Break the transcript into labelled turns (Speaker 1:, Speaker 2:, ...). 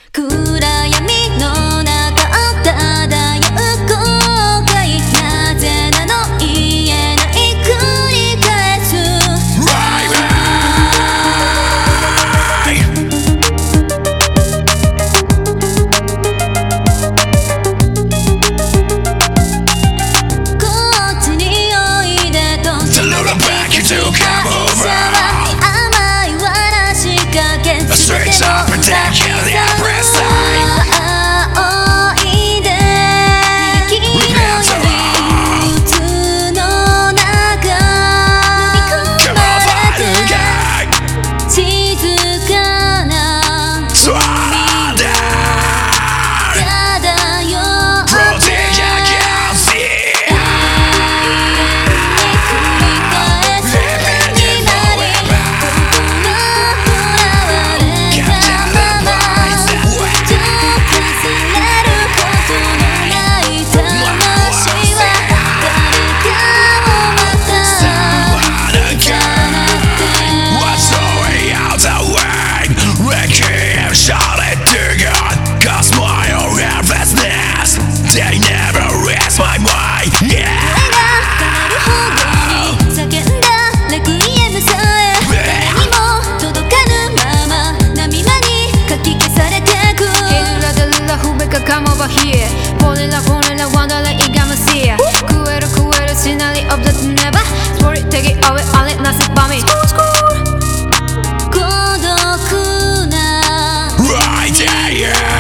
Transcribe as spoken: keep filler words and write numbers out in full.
Speaker 1: 暗闇の中を漂う後悔なぜなの言えない繰り返す Right, right. こっちにおいでと
Speaker 2: The little back you do come over
Speaker 1: 甘い罠仕掛け
Speaker 2: The streets are protecting the oppressed They never rest my mind, yeah.
Speaker 1: 叫んだレクイエムさえ誰にも届かぬまま波間にかき消されてく
Speaker 3: Hela the lilla Hubeka come over here Polilla polilla wonderland igamusia Kuero kuero scenery of the never Spirit take it away all it nothing but me
Speaker 1: 孤独な
Speaker 2: Right there, yeah.